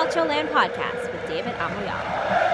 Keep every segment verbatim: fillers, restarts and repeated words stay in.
Calcio Land Podcast with David Amoyala.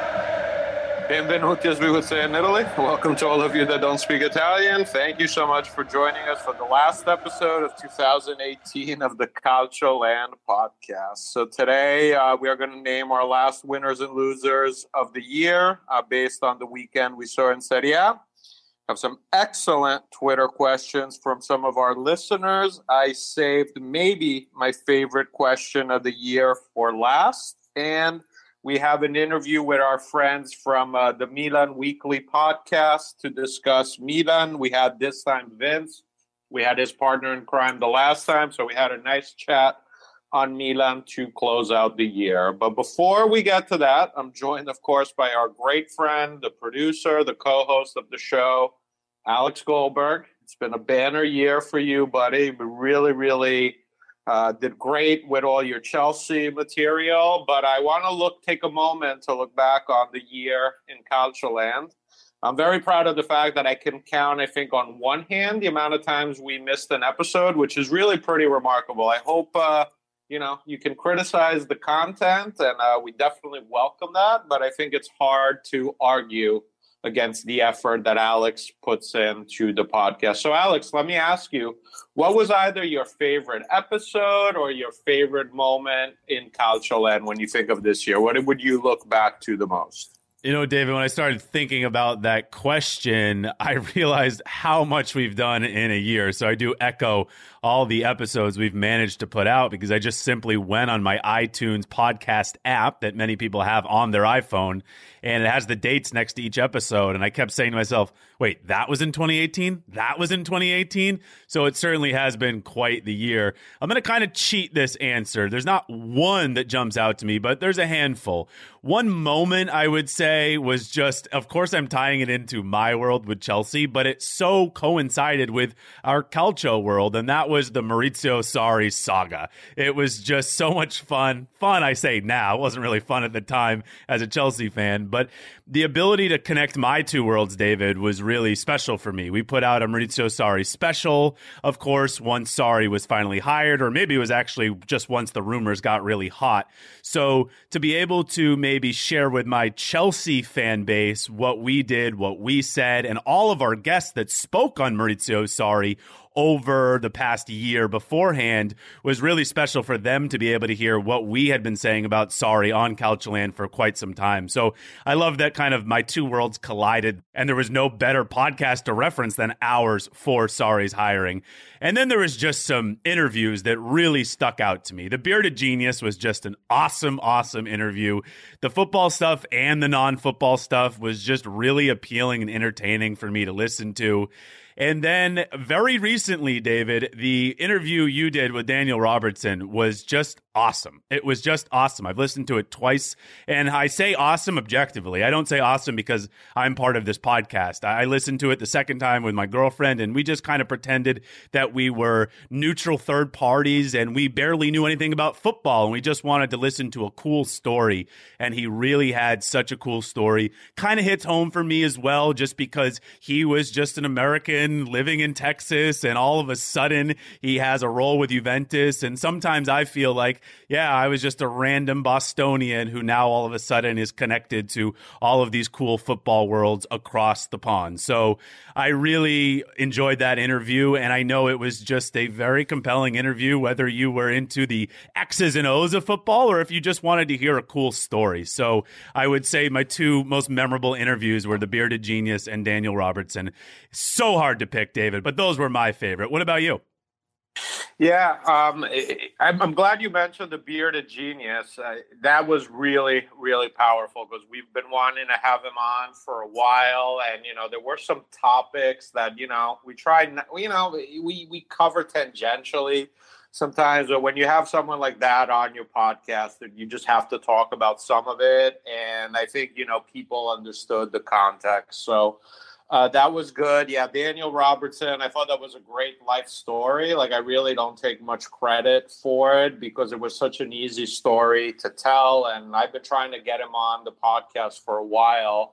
Benvenuti, as we would say in Italy. Welcome to all of you that don't speak Italian. Thank you so much for joining us for the last episode of two thousand eighteen of the Calcio Land Podcast. So today uh, we are going to name our last winners and losers of the year uh, based on the weekend we saw in Serie A. Have some excellent Twitter questions from some of our listeners. I saved maybe my favorite question of the year for last, and we have an interview with our friends from uh, the Milan Weekly podcast to discuss Milan. We had this time Vince. We had his partner in crime the last time, so we had a nice chat on Milan to close out the year. But before we get to that, I'm joined, of course, by our great friend, the producer, the co-host of the show, Alex Goldberg. It's been a banner year for you, buddy. We really, really... Uh, did great with all your Chelsea material, but I want to look, take a moment to look back on the year in Calcioland. I'm very proud of the fact that I can count, I think, on one hand, the amount of times we missed an episode, which is really pretty remarkable. I hope, uh, you know, you can criticize the content, and uh, we definitely welcome that, but I think it's hard to argue against the effort that Alex puts into the podcast. So, Alex, let me ask you, what was either your favorite episode or your favorite moment in Calcioland when you think of this year? What would you look back to the most? You know, David, when I started thinking about that question, I realized how much we've done in a year. So I do echo all the episodes we've managed to put out because I just simply went on my iTunes podcast app that many people have on their iPhone, and it has the dates next to each episode. And I kept saying to myself, wait, that was in twenty eighteen? That was in twenty eighteen? So it certainly has been quite the year. I'm going to kind of cheat this answer. There's not one that jumps out to me, but there's a handful. One moment I would say was just, of course, I'm tying it into my world with Chelsea, but it so coincided with our Calcio world, and that was the Maurizio Sarri saga. It was just so much fun. Fun, I say now. It wasn't really fun at the time as a Chelsea fan, but the ability to connect my two worlds, David, was really special for me. We put out a Maurizio Sarri special, of course, once Sarri was finally hired, or maybe it was actually just once the rumors got really hot. So to be able to maybe share with my Chelsea fan base what we did, what we said, and all of our guests that spoke on Maurizio Sarri over the past year beforehand was really special for them to be able to hear what we had been saying about Sarri on Calcioland for quite some time. So I love that kind of my two worlds collided, and there was no better podcast to reference than ours for Sarri's hiring. And then there was just some interviews that really stuck out to me. The Bearded Genius was just an awesome, awesome interview. The football stuff and the non-football stuff was just really appealing and entertaining for me to listen to. And then very recently, David, the interview you did with Daniel Robertson was just awesome. It was just awesome. I've listened to it twice, and I say awesome objectively. I don't say awesome because I'm part of this podcast. I listened to it the second time with my girlfriend, and we just kind of pretended that we were neutral third parties, and we barely knew anything about football, and we just wanted to listen to a cool story. And he really had such a cool story. Kind of hits home for me as well, just because he was just an American living in Texas, and all of a sudden he has a role with Juventus. And sometimes I feel like, yeah, I was just a random Bostonian who now all of a sudden is connected to all of these cool football worlds across the pond. So I really enjoyed that interview, and I know it was just a very compelling interview, whether you were into the X's and O's of football or if you just wanted to hear a cool story. So I would say my two most memorable interviews were the Bearded Genius and Daniel Robertson. So hard to pick, David, but those were my favorite. What about you? Yeah, um, I'm, I'm glad you mentioned the Bearded Genius. Uh, that was really, really powerful because we've been wanting to have him on for a while, and you know there were some topics that you know we tried. You know, we we cover tangentially sometimes, but when you have someone like that on your podcast, you just have to talk about some of it. And I think you know people understood the context, so. Uh, that was good. Yeah, Daniel Robertson, I thought that was a great life story. Like, I really don't take much credit for it because it was such an easy story to tell. And I've been trying to get him on the podcast for a while.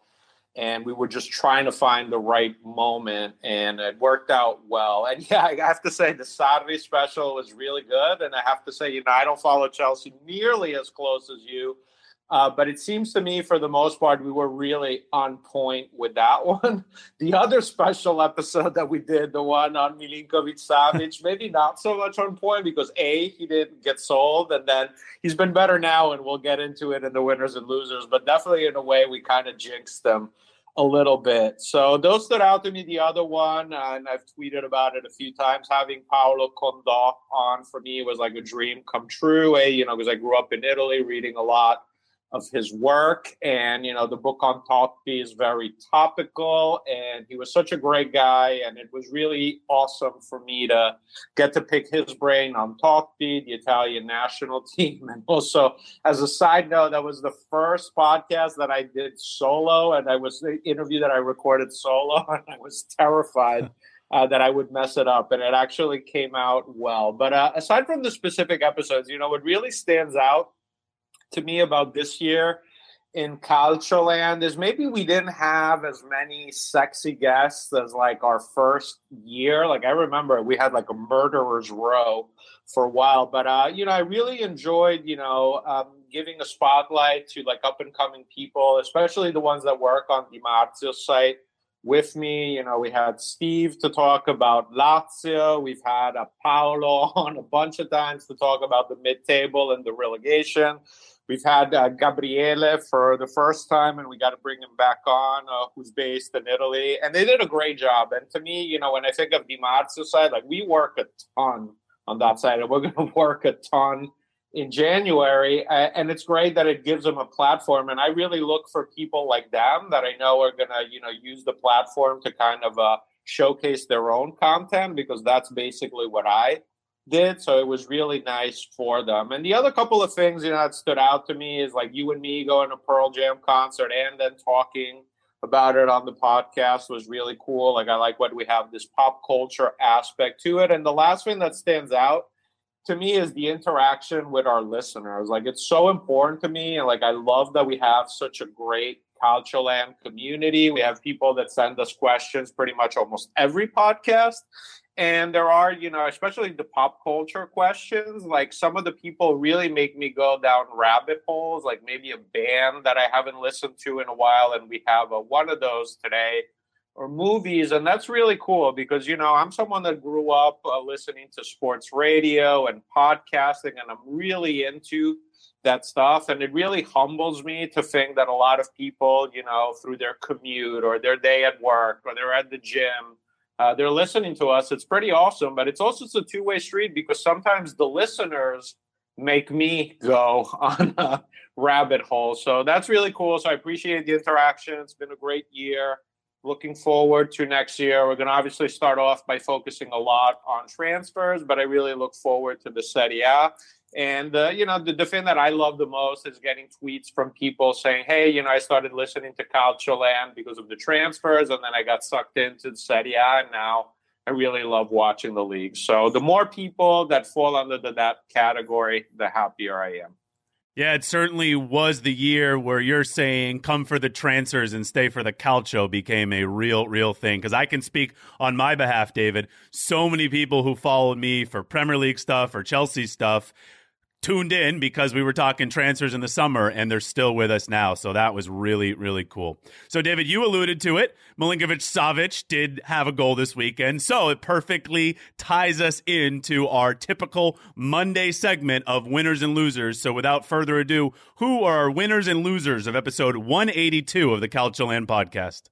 and we were just trying to find the right moment, and it worked out well. And yeah, I have to say the Sarri special was really good, and I have to say, you know, I don't follow Chelsea nearly as close as you, uh, but it seems to me for the most part we were really on point with that one. The other special episode that we did, the one on Milinkovic-Savic, maybe not so much on point because A, he didn't get sold, and then he's been better now, and we'll get into it in the winners and losers, but definitely in a way we kind of jinxed them a little bit. So those stood out to me. The other one, uh, and I've tweeted about it a few times, having Paolo Condò on for me was like a dream come true. A, you know, because I grew up in Italy reading a lot of his work, and you know the book on Totti is very topical, and he was such a great guy, and it was really awesome for me to get to pick his brain on Totti, the Italian national team. And also, as a side note, that was the first podcast that I did solo, and I was the interview that I recorded solo, and I was terrified Uh, that I would mess it up, and it actually came out well. But uh, aside from the specific episodes, you know, what really stands out to me about this year in Calcioland is maybe we didn't have as many sexy guests as like our first year. Like I remember we had like a murderer's row for a while, but uh, you know, I really enjoyed, you know, um, giving a spotlight to like up and coming people, especially the ones that work on Di Marzio's site with me. You know, we had Steve to talk about Lazio. We've had uh, Paolo on a bunch of times to talk about the mid-table and the relegation. We've had uh, Gabriele for the first time, and we got to bring him back on, uh, who's based in Italy. And they did a great job. And to me, you know, when I think of Di Marzio's side, like we work a ton on that side, and we're going to work a ton in January. Uh, and it's great that it gives them a platform. And I really look for people like them that I know are going to, you know, use the platform to kind of uh, showcase their own content, because that's basically what I did. So it was really nice for them. And the other couple of things, you know, that stood out to me is like you and me going to Pearl Jam concert and then talking about it on the podcast was really cool. Like I like what we have this pop culture aspect to it. And the last thing that stands out to me is the interaction with our listeners. Like it's so important to me. And like I love that we have such a great Calcioland community. We have people that send us questions pretty much almost every podcast. And there are, you know, especially the pop culture questions, like some of the people really make me go down rabbit holes, like maybe a band that I haven't listened to in a while. And we have a, one of those today, or movies. And that's really cool because, you know, I'm someone that grew up uh, listening to sports radio and podcasting, and I'm really into that stuff. And it really humbles me to think that a lot of people, you know, through their commute or their day at work or they're at the gym, Uh, they're listening to us. It's pretty awesome, but it's also it's a two-way street because sometimes the listeners make me go on a rabbit hole. So that's really cool. So I appreciate the interaction. It's been a great year. Looking forward to next year. We're going to obviously start off by focusing a lot on transfers, but I really look forward to the Serie A. And, uh, you know, the, the thing that I love the most is getting tweets from people saying, hey, you know, I started listening to Calcioland because of the transfers, and then I got sucked into the Serie A, and now I really love watching the league. So the more people that fall under the, that category, the happier I am. Yeah, it certainly was the year where you're saying come for the transfers and stay for the calcio became a real, real thing. Because I can speak on my behalf, David. So many people who followed me for Premier League stuff or Chelsea stuff tuned in because we were talking transfers in the summer, and they're still with us now. So that was really, really cool. So, David, you alluded to it. Milinkovic-Savic did have a goal this weekend. So it perfectly ties us into our typical Monday segment of winners and losers. So without further ado, who are our winners and losers of episode one eighty-two of the Calcioland podcast?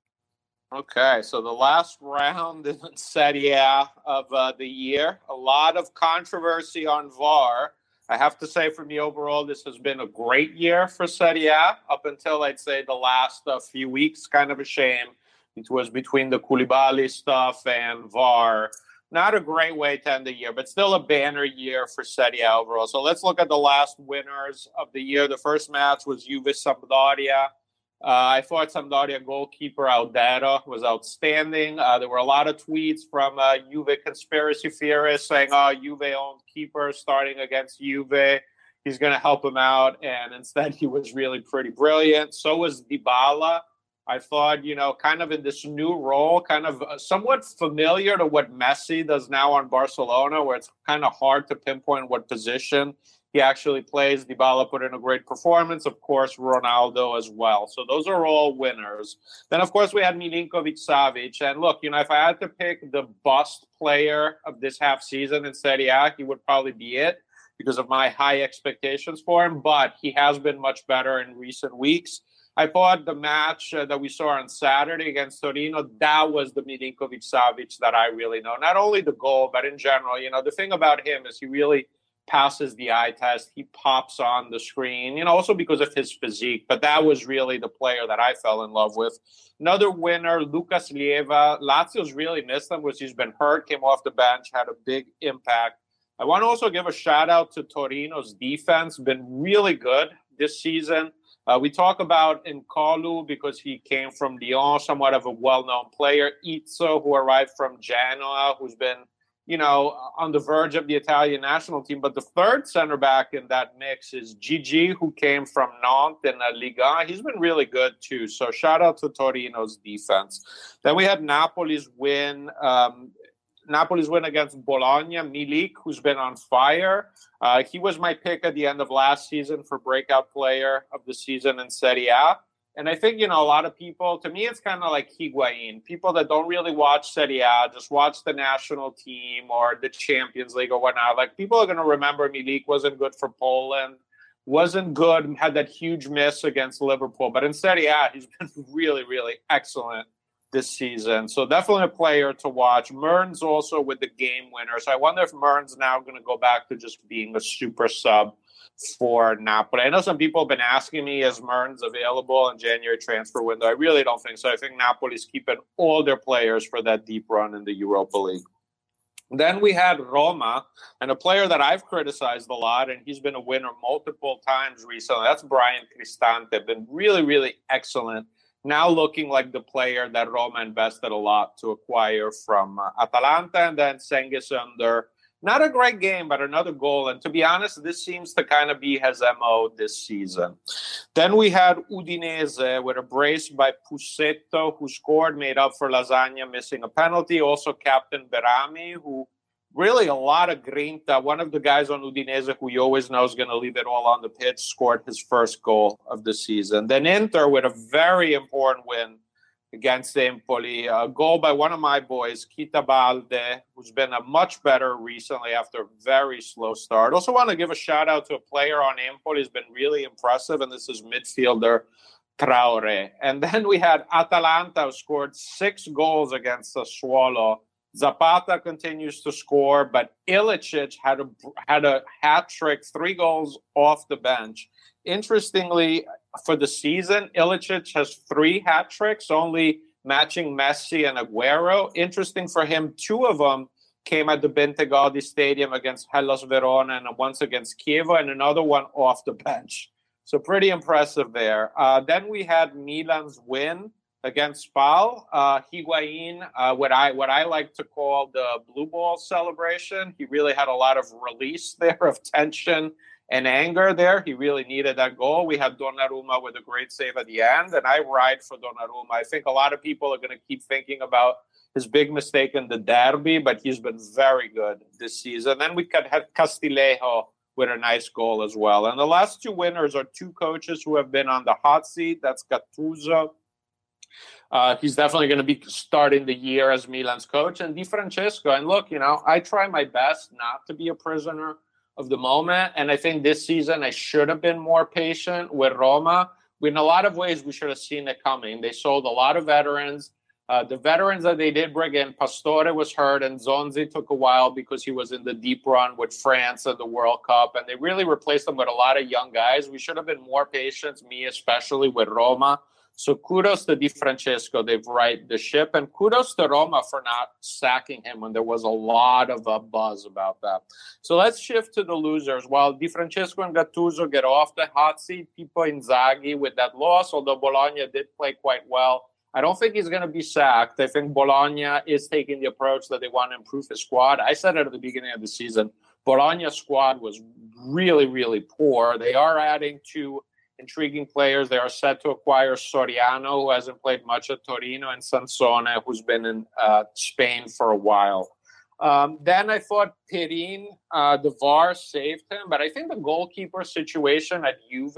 Okay, so the last round in Serie A of uh, the year, a lot of controversy on V A R. I have to say, for me overall, this has been a great year for Serie A up until, I'd say, the last uh, few weeks. Kind of a shame. It was between the Koulibaly stuff and V A R. Not a great way to end the year, but still a banner year for Serie A overall. So let's look at the last winners of the year. The first match was Juve-Sampdoria. Uh, I thought Sampdoria goalkeeper Audero was outstanding. Uh, there were a lot of tweets from uh, Juve conspiracy theorists saying, oh, Juve-owned keeper starting against Juve. He's going to help him out. And instead, he was really pretty brilliant. So was Dybala. I thought, you know, kind of in this new role, kind of uh, somewhat familiar to what Messi does now on Barcelona, where it's kind of hard to pinpoint what position he actually plays. Dybala put in a great performance. Of course, Ronaldo as well. So those are all winners. Then, of course, we had Milinkovic-Savic. And look, you know, if I had to pick the bust player of this half season in Serie A, he would probably be it because of my high expectations for him. But he has been much better in recent weeks. I thought the match uh, that we saw on Saturday against Torino, that was the Milinkovic-Savic that I really know. Not only the goal, but in general, you know, the thing about him is he really passes the eye test. He pops on the screen, you know, also because of his physique. But that was really the player that I fell in love with. Another winner, Lucas Leiva. Lazio's really missed him because he's been hurt, came off the bench, had a big impact. I want to also give a shout out to Torino's defense. Been really good this season. Uh, we talk about N'Koulou because he came from Lyon, somewhat of a well-known player. Izzo, who arrived from Genoa, who's been, you know, on the verge of the Italian national team. But the third center back in that mix is Gigi, who came from Nantes in La Liga. He's been really good, too. So shout out to Torino's defense. Then we had Napoli's win. Um, Napoli's win against Bologna. Milik, who's been on fire. Uh, he was my pick at the end of last season for breakout player of the season in Serie A. And I think, you know, a lot of people, to me, it's kind of like Higuain. People that don't really watch Serie A, just watch the national team or the Champions League or whatnot. Like, people are going to remember Milik wasn't good for Poland, wasn't good, had that huge miss against Liverpool. But in Serie A, he's been really, really excellent this season. So definitely a player to watch. Mearns also with the game winner. So I wonder if Mearns now going to go back to just being a super sub for Napoli. I know some people have been asking me, is Mearns available in January transfer window? I really don't think so. I think Napoli's keeping all their players for that deep run in the Europa League. Then we had Roma, and a player that I've criticized a lot, and he's been a winner multiple times recently. That's Brian Cristante. Been really, really excellent. Now looking like the player that Roma invested a lot to acquire from uh, Atalanta, and then Cengiz Ünder. Not a great game, but another goal. And to be honest, this seems to kind of be his M O this season. Then we had Udinese with a brace by Pussetto, who scored, made up for Lasagna missing a penalty. Also Captain Berami, who really a lot of grinta. One of the guys on Udinese who you always know is going to leave it all on the pitch, scored his first goal of the season. Then Inter with a very important win against Empoli. A goal by one of my boys, Kita Balde, who's been a much better recently after a very slow start. Also want to give a shout out to a player on Empoli who's been really impressive, and this is midfielder Traore. And then we had Atalanta, who scored six goals against Sassuolo. Zapata continues to score, but Ilicic had a had a hat trick, three goals off the bench. Interestingly, for the season, Ilicic has three hat tricks, only matching Messi and Aguero. Interesting for him, two of them came at the Bentegodi Stadium against Hellas Verona and once against Chievo, and another one off the bench. So pretty impressive there. Uh, then we had Milan's win against Spal. Uh, Higuain, uh, what I what I like to call the blue ball celebration. He really had a lot of release there of tension and anger there. He really needed that goal. We had Donnarumma with a great save at the end, and I ride for Donnarumma. I think a lot of people are going to keep thinking about his big mistake in the derby, but he's been very good this season. Then we had Castillejo with a nice goal as well. And the last two winners are two coaches who have been on the hot seat. That's Gattuso. Uh, he's definitely going to be starting the year as Milan's coach, and Di Francesco. And look, you know, I try my best not to be a prisoner of the moment. And I think this season I should have been more patient with Roma. In a lot of ways, we should have seen it coming. They sold a lot of veterans. Uh, the veterans that they did bring in, Pastore was hurt, and Zonzi took a while because he was in the deep run with France and the World Cup. And they really replaced them with a lot of young guys. We should have been more patient, me especially, with Roma. So kudos to Di Francesco. They've righted the ship. And kudos to Roma for not sacking him when there was a lot of a buzz about that. So let's shift to the losers. While Di Francesco and Gattuso get off the hot seat, Pippo Inzaghi with that loss, although Bologna did play quite well, I don't think he's going to be sacked. I think Bologna is taking the approach that they want to improve his squad. I said it at the beginning of the season. Bologna's squad was really, really poor. They are adding two intriguing players. They are set to acquire Soriano, who hasn't played much at Torino, and Sansone, who's been in uh, Spain for a while. Um, then I thought Perin, uh, the V A R saved him, but I think the goalkeeper situation at Juve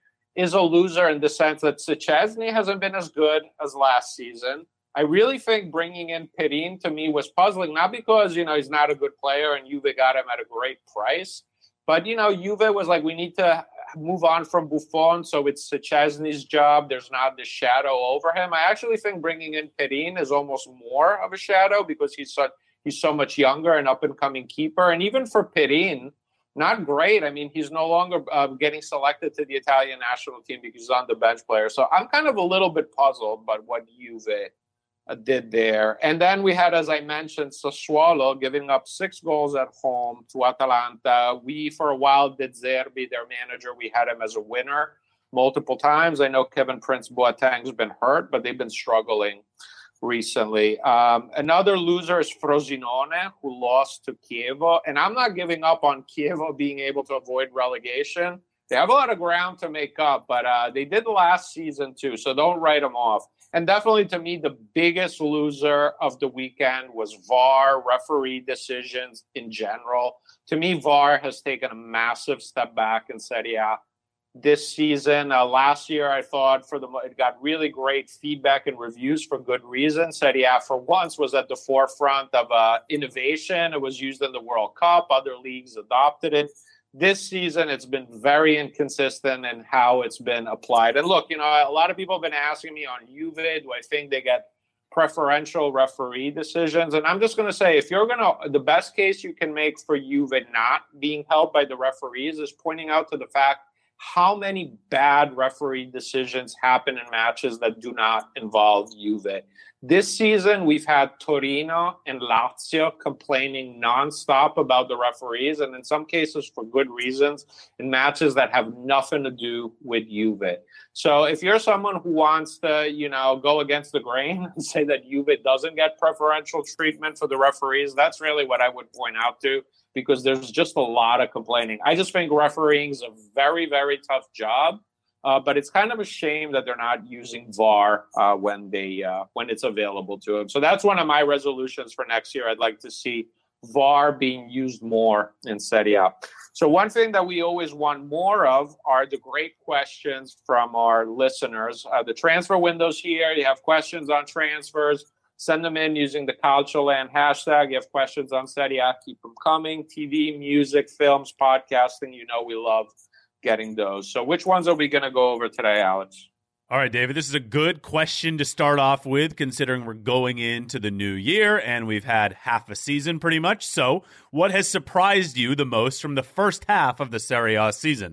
is a loser in the sense that Szczesny hasn't been as good as last season. I really think bringing in Perin to me was puzzling, not because, you know, he's not a good player and Juve got him at a great price, but, you know, Juve was like, we need to move on from Buffon, so it's Szczesny's job. There's not this shadow over him. I actually think bringing in Perin is almost more of a shadow because he's such He's so much younger and up-and-coming keeper. And even for Perin, not great. I mean, he's no longer uh, getting selected to the Italian national team because he's on the bench player. So I'm kind of a little bit puzzled by what Juve uh, did there. And then we had, as I mentioned, Sassuolo giving up six goals at home to Atalanta. We, for a while, did Zerbi, their manager. We had him as a winner multiple times. I know Kevin Prince Boateng's been hurt, but they've been struggling recently. Um, another loser is Frosinone, who lost to Chievo. And I'm not giving up on Chievo being able to avoid relegation. They have a lot of ground to make up, but uh, they did last season too, so don't write them off. And definitely, to me, the biggest loser of the weekend was V A R, referee decisions in general. To me, V A R has taken a massive step back in Serie A this season. Uh, last year, I thought for the it got really great feedback and reviews for good reason. Serie A, for once, was at the forefront of uh, innovation. It was used in the World Cup. Other leagues adopted it. This season, it's been very inconsistent in how it's been applied. And look, you know, a lot of people have been asking me on Juve, do I think they get preferential referee decisions? And I'm just going to say, if you're going to, the best case you can make for Juve not being held by the referees is pointing out to the fact how many bad referee decisions happen in matches that do not involve Juve. This season, we've had Torino and Lazio complaining nonstop about the referees, and in some cases for good reasons, in matches that have nothing to do with Juve. So if you're someone who wants to, you know, go against the grain and say that Juve doesn't get preferential treatment for the referees, that's really what I would point out to, because there's just a lot of complaining. I just think refereeing is a very, very tough job. Uh, but it's kind of a shame that they're not using V A R uh, when they uh, when it's available to them. So that's one of my resolutions for next year. I'd like to see V A R being used more in Serie A. So one thing that we always want more of are the great questions from our listeners. Uh, the transfer window's here. You have questions on transfers, send them in using the CalcioLand hashtag. You have questions on Serie A, keep them coming. T V, music, films, podcasting, you know we love getting those. So which ones are we going to go over today, Alex? All right, David, this is a good question to start off with, considering we're going into the new year and we've had half a season pretty much. So what has surprised you the most from the first half of the Serie A season?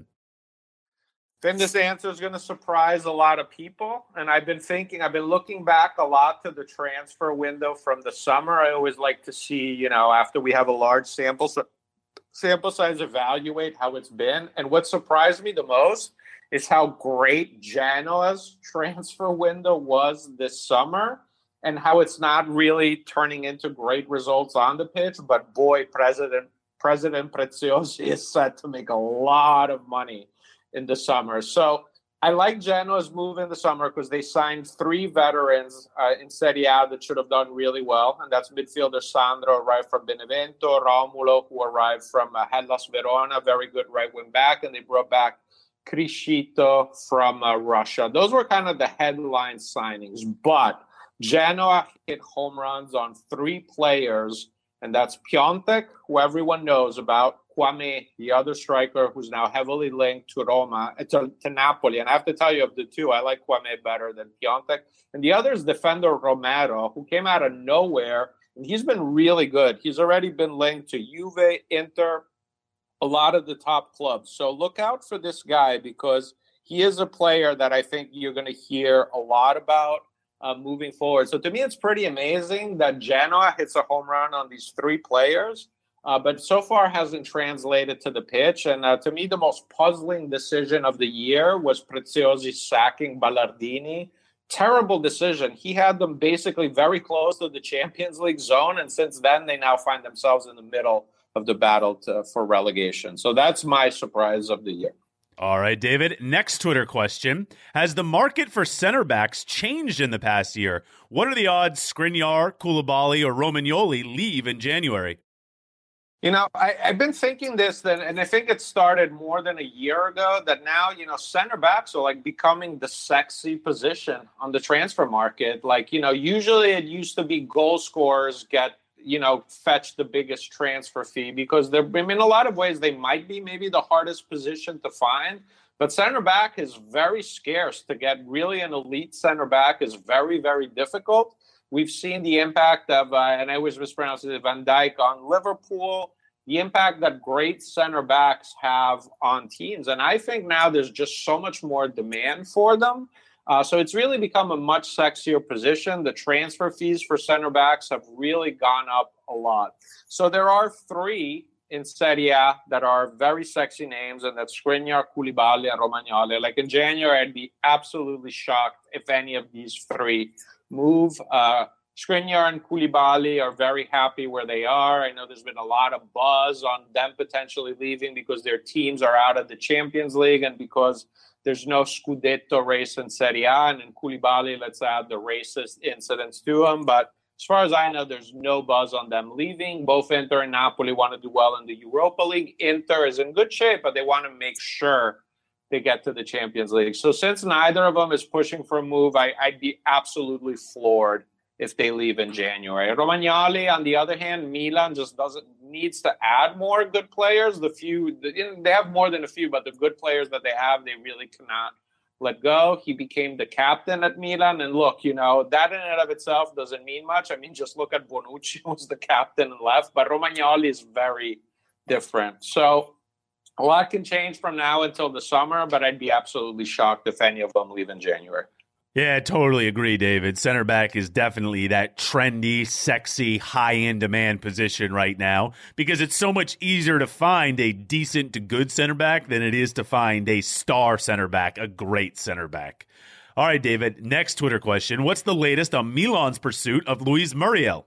Then this answer is going to surprise a lot of people. And I've been thinking, I've been looking back a lot to the transfer window from the summer. I always like to see, you know, after we have a large sample size, sample size evaluate how it's been. And what surprised me the most is how great Genoa's transfer window was this summer and how it's not really turning into great results on the pitch. But boy, President President Preziosi is set to make a lot of money in the summer. So I like Genoa's move in the summer because they signed three veterans uh, in Serie A that should have done really well. And that's midfielder Sandro, arrived from Benevento, Romulo, who arrived from uh, Hellas Verona, very good right wing back. And they brought back Criscito from uh, Russia. Those were kind of the headline signings. But Genoa hit home runs on three players. And that's Piontek, who everyone knows about, Kwame, the other striker who's now heavily linked to Roma, to, to Napoli. And I have to tell you, of the two, I like Kwame better than Piontek. And the other is defender Romero, who came out of nowhere. And he's been really good. He's already been linked to Juve, Inter, a lot of the top clubs. So look out for this guy because he is a player that I think you're going to hear a lot about uh, moving forward. So to me, it's pretty amazing that Genoa hits a home run on these three players. Uh, but so far hasn't translated to the pitch. And uh, to me, the most puzzling decision of the year was Preziosi sacking Ballardini. Terrible decision. He had them basically very close to the Champions League zone. And since then, they now find themselves in the middle of the battle to, for relegation. So that's my surprise of the year. All right, David. Next Twitter question. Has the market for center backs changed in the past year? What are the odds Skriniar, Koulibaly, or Romagnoli leave in January? You know, I, I've been thinking this, that, and I think it started more than a year ago, that now, you know, center backs are like becoming the sexy position on the transfer market. Like, you know, usually it used to be goal scorers get, you know, fetch the biggest transfer fee because they're, I mean, in a lot of ways, they might be maybe the hardest position to find. But center back is very scarce. To get really an elite center back is very, very difficult. We've seen the impact of, uh, and I always mispronounce it, Van Dijk on Liverpool, the impact that great center backs have on teams. And I think now there's just so much more demand for them. Uh, so it's really become a much sexier position. The transfer fees for center backs have really gone up a lot. So there are three in Serie A that are very sexy names, and that's Skriniar, Koulibaly, and Romagnoli. Like in January, I'd be absolutely shocked if any of these three move. Uh, Skriniar and Koulibaly are very happy where they are. I know there's been a lot of buzz on them potentially leaving because their teams are out of the Champions League and because there's no Scudetto race in Serie A. And in Koulibaly, let's add the racist incidents to him. But as far as I know, there's no buzz on them leaving. Both Inter and Napoli want to do well in the Europa League. Inter is in good shape, but they want to make sure they get to the Champions League. So since neither of them is pushing for a move, I, I'd be absolutely floored if they leave in January. Romagnoli, on the other hand, Milan just doesn't needs to add more good players. The few the, they have more than a few, but the good players that they have, they really cannot let go. He became the captain at Milan, and look, you know that in and of itself doesn't mean much. I mean, just look at Bonucci, who was the captain and left, but Romagnoli is very different. So a lot can change from now until the summer, but I'd be absolutely shocked if any of them leave in January. Yeah, I totally agree, David. Center back is definitely that trendy, sexy, high-end demand position right now because it's so much easier to find a decent to good center back than it is to find a star center back, a great center back. All right, David, next Twitter question. What's the latest on Milan's pursuit of Luis Muriel?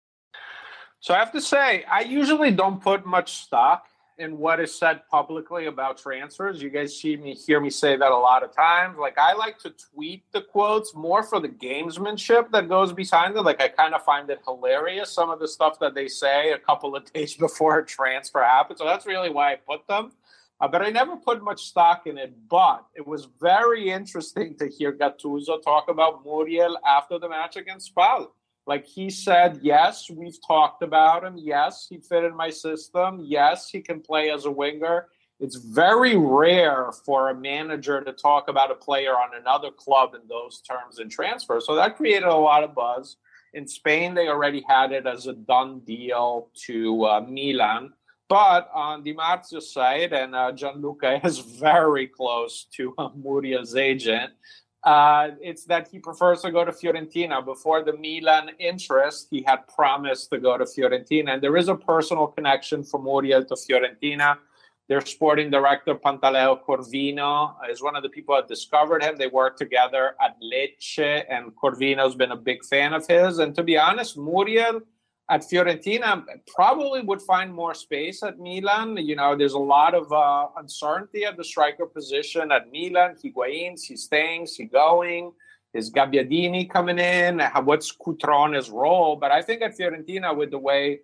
So I have to say, I usually don't put much stock in what is said publicly about transfers. You guys see me, hear me say that a lot of times. Like, I like to tweet the quotes more for the gamesmanship that goes behind it. Like, I kind of find it hilarious, some of the stuff that they say a couple of days before a transfer happens. So that's really why I put them. Uh, but I never put much stock in it. But it was very interesting to hear Gattuso talk about Muriel after the match against Spal. Like, he said, yes, we've talked about him. Yes, he fit in my system. Yes, he can play as a winger. It's very rare for a manager to talk about a player on another club in those terms in transfer. So that created a lot of buzz. In Spain, they already had it as a done deal to uh, Milan. But on Di Marzio's side, and uh, Gianluca is very close to uh, Muriel's agent, Uh, it's that he prefers to go to Fiorentina. Before the Milan interest, he had promised to go to Fiorentina. And there is a personal connection from Muriel to Fiorentina. Their sporting director, Pantaleo Corvino, is one of the people that discovered him. They worked together at Lecce, and Corvino's been a big fan of his. And to be honest, Muriel at Fiorentina probably would find more space at Milan. You know, there's a lot of uh, uncertainty at the striker position at Milan. Higuain's, he's staying, he's going. Is Gabbiadini coming in? What's Cutrone's role? But I think at Fiorentina, with the way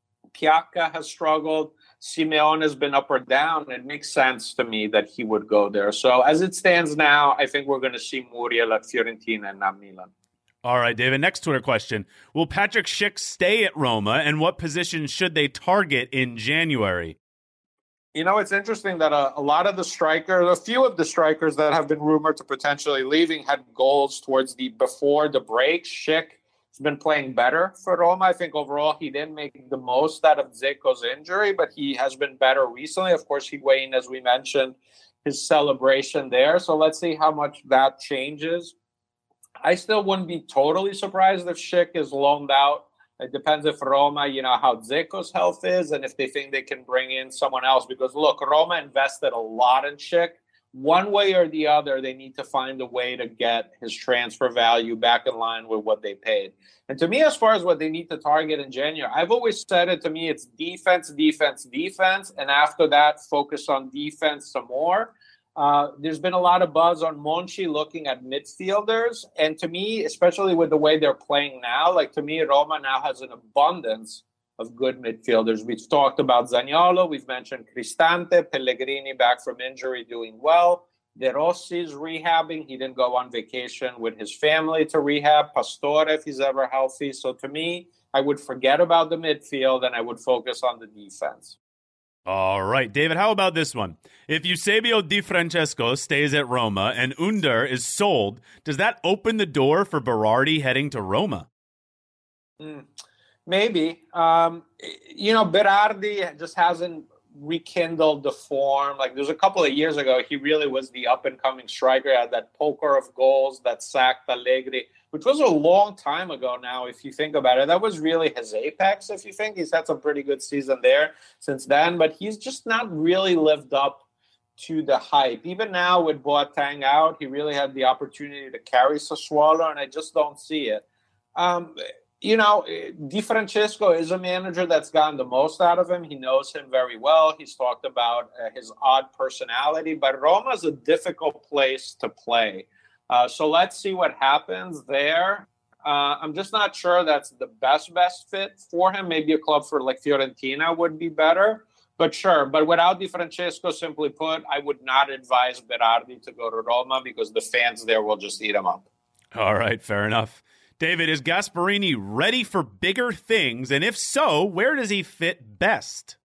Piacca has struggled, Simeone has been up or down, it makes sense to me that he would go there. So as it stands now, I think we're going to see Muriel at Fiorentina and not Milan. All right, David, next Twitter question. Will Patrick Schick stay at Roma, and what position should they target in January? You know, it's interesting that a, a lot of the strikers, a few of the strikers that have been rumored to potentially leaving had goals towards the before the break. Schick has been playing better for Roma. I think overall he didn't make the most out of Dzeko's injury, but he has been better recently. Of course, Higuain, as we mentioned, his celebration there. So let's see how much that changes. I still wouldn't be totally surprised if Schick is loaned out. It depends if Roma, you know, how Dzeko's health is and if they think they can bring in someone else. Because, look, Roma invested a lot in Schick. One way or the other, they need to find a way to get his transfer value back in line with what they paid. And to me, as far as what they need to target in January, I've always said it to me, it's defense, defense, defense. And after that, focus on defense some more. Uh, there's been a lot of buzz on Monchi looking at midfielders. And to me, especially with the way they're playing now, like to me, Roma now has an abundance of good midfielders. We've talked about Zaniolo. We've mentioned Cristante, Pellegrini back from injury doing well. De Rossi's rehabbing. He didn't go on vacation with his family to rehab. Pastore, if he's ever healthy. So to me, I would forget about the midfield and I would focus on the defense. All right, David, how about this one? If Eusebio Di Francesco stays at Roma and Under is sold, does that open the door for Berardi heading to Roma? Mm, maybe. Um, you know, Berardi just hasn't rekindled the form. Like there's a couple of years ago, he really was the up-and-coming striker. He had that poker of goals that sacked Allegri, which was a long time ago now, if you think about it. That was really his apex, if you think. He's had some pretty good season there since then, but he's just not really lived up to the hype. Even now with Boateng out, he really had the opportunity to carry Sassuolo, and I just don't see it. Um, you know, Di Francesco is a manager that's gotten the most out of him. He knows him very well. He's talked about uh, his odd personality, but Roma's a difficult place to play. Uh, so let's see what happens there. Uh, I'm just not sure that's the best, best fit for him. Maybe a club for like Fiorentina would be better. But sure, but without Di Francesco, simply put, I would not advise Berardi to go to Roma because the fans there will just eat him up. All right, fair enough. David, is Gasperini ready for bigger things? And if so, where does he fit best?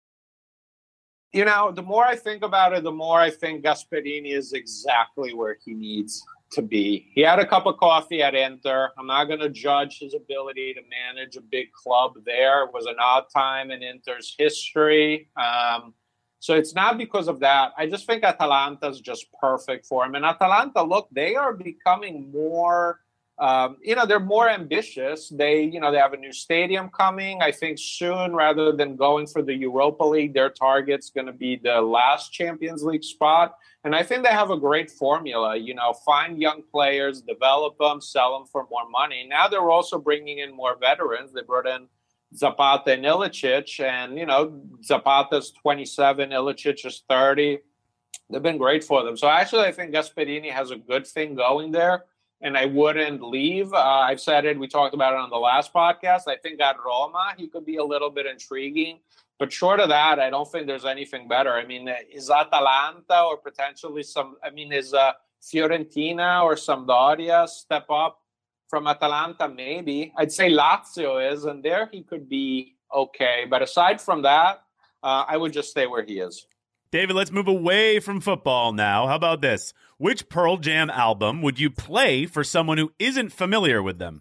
You know, the more I think about it, the more I think Gasperini is exactly where he needs to be. He had a cup of coffee at Inter. I'm not going to judge his ability to manage a big club there. It was an odd time in Inter's history. Um, so it's not because of that. I just think Atalanta's just perfect for him. And Atalanta, look, they are becoming more... Um, you know, they're more ambitious. They, you know, they have a new stadium coming. I think soon, rather than going for the Europa League, their target's going to be the last Champions League spot. And I think they have a great formula. You know, find young players, develop them, sell them for more money. Now they're also bringing in more veterans. They brought in Zapata and Ilicic. And, you know, Zapata's twenty-seven, Ilicic is thirty. They've been great for them. So actually, I think Gasperini has a good thing going there. And I wouldn't leave. Uh, I've said it. We talked about it on the last podcast. I think at Roma, he could be a little bit intriguing. But short of that, I don't think there's anything better. I mean, is Atalanta or potentially some, I mean, is uh, Fiorentina or Sampdoria step up from Atalanta? Maybe. I'd say Lazio is, and there he could be okay. But aside from that, uh, I would just stay where he is. David, let's move away from football now. How about this? Which Pearl Jam album would you play for someone who isn't familiar with them?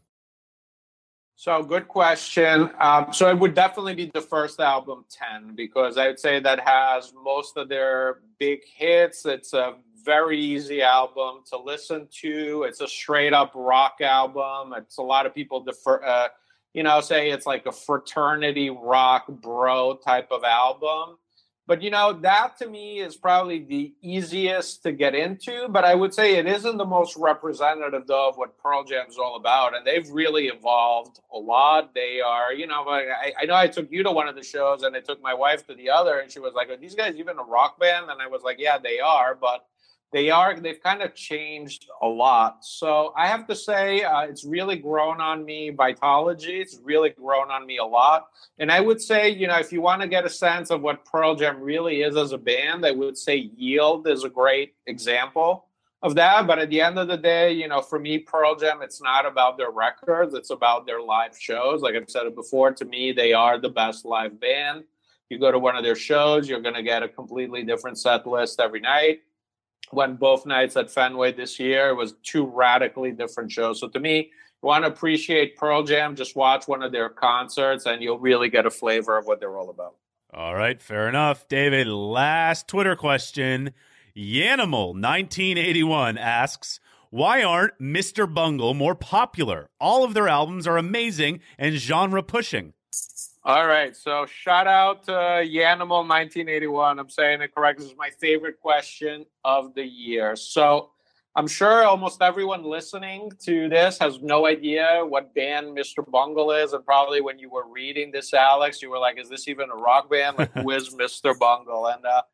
So, good question. Um, so, it would definitely be the first album, ten, because I would say that has most of their big hits. It's a very easy album to listen to. It's a straight-up rock album. It's a lot of people defer, uh, you know, say it's like a fraternity rock bro type of album. But, you know, that to me is probably the easiest to get into. But I would say it isn't the most representative, though, of what Pearl Jam is all about. And they've really evolved a lot. They are, you know, I, I know I took you to one of the shows and I took my wife to the other. And she was like, are these guys even a rock band? And I was like, yeah, they are. But they are, they've kind of changed a lot. So I have to say uh, it's really grown on me. Vitology, it's really grown on me a lot. And I would say, you know, if you want to get a sense of what Pearl Jam really is as a band, I would say Yield is a great example of that. But at the end of the day, you know, for me, Pearl Jam, it's not about their records. It's about their live shows. Like I've said it before, to me, they are the best live band. You go to one of their shows, you're going to get a completely different set list every night. Went both nights at Fenway this year. It was two radically different shows. So to me, you want to appreciate Pearl Jam, just watch one of their concerts and you'll really get a flavor of what they're all about. All right, fair enough. David, last Twitter question. Yanimal nineteen eighty-one asks, why aren't Mister Bungle more popular? All of their albums are amazing and genre pushing. All right, so shout out to Yanimal nineteen eighty-one. I'm saying it correct. This is my favorite question of the year. So I'm sure almost everyone listening to this has no idea what band Mister Bungle is. And probably when you were reading this, Alex, you were like, is this even a rock band? Like, who is Mister Bungle? And uh,